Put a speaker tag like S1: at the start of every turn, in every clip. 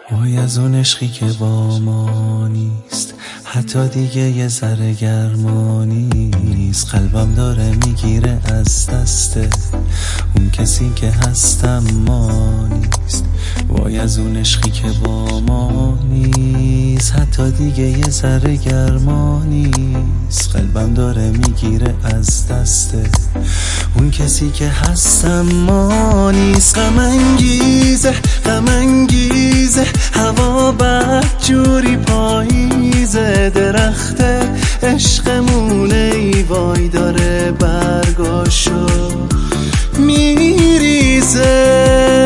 S1: وای از اون عشقی که با ما نیست، حتی دیگه یه ذره گرما نیست. قلبم داره میگیره از دسته اون کسی که هستم ما نیست. وای از اون عشقی که با ما نیست، حتی دیگه یه ذره گرما نیست. قلبم داره میگیره از دسته اون کسی که هستم ما نیست. غم انگیزه غم انگیزه هوا بدجوری پاییزه، درخت عشقمونه ای وای داره برگاشو میریزه.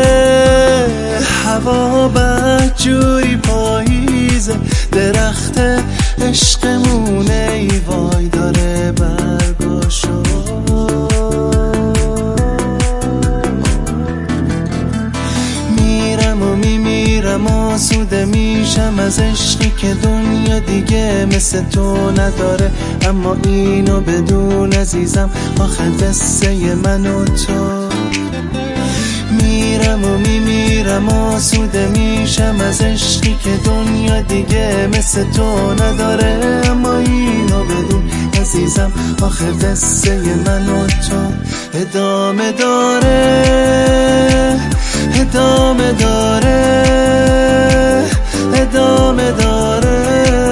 S1: هوا بدجوری پاییزه، درخت عشقمونه ای وای داره برگاشو. میرم و میمیرم آسوده میشم از عشقی که دنیا دیگه مثل تو نداره. اما اینو بدون عزیزم آخه قصه من و تو. میرم و میمیرم آسوده میشم از عشقی که دنیا دیگه مثل تو نداره. اما اینو بدون عزیزم آخه قصه من و تو ادامه داره ادامه داره ادامه داره.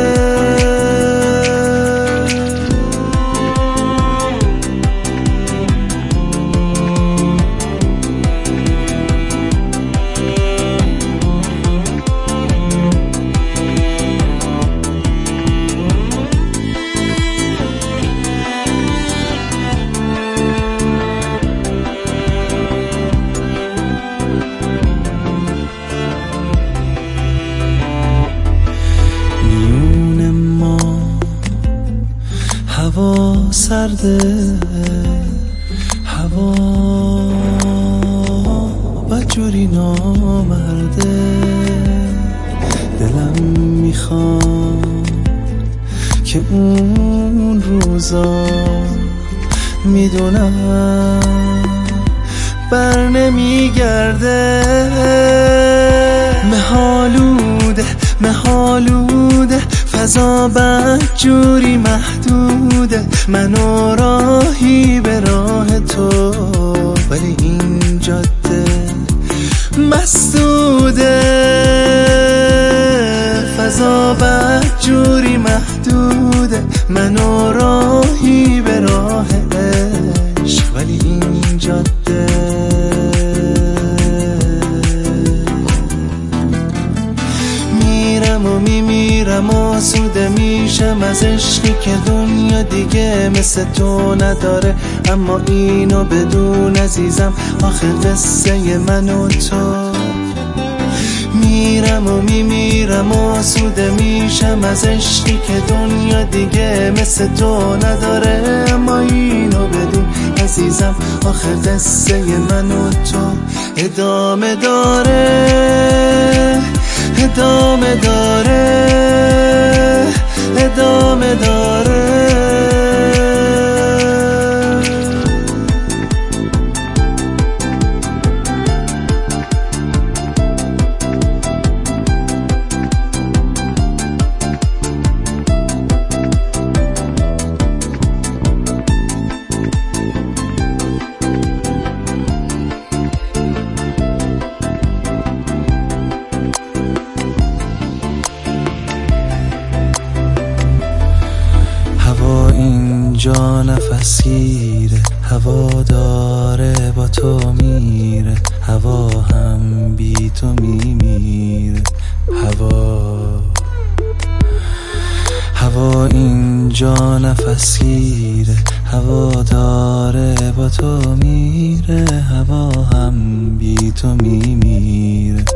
S1: هوا سرده هوا بدجوری نامرده، دلم میخواد که اون روزا میدونم بر نمیگرده. مهالوده مهالوده فضا بدجوری محدوده، منو راهی به راه تو ولی این جاده مسدوده. فضا بدجوری محدوده، منو راهی به راه عشق ولی این جاده میمیرم آسوده میشم از عشقی که دنیا دیگه مثل تو نداره. اما اینو بدون عزیزم آخه قصه من و تو. میرم و میمیرم آسوده میشم از عشقی که دنیا دیگه مثل تو نداره. اما اینو بدون عزیزم آخه قصه من و تو ادامه داره ادامه داره ادامه داره. اینجا نفس گیره، هوا داره با تو میره، هوا هم بی تو میمیره. هوا اینجا نفس گیره، هوا داره با تو میره، هوا هم بی تو میمیره.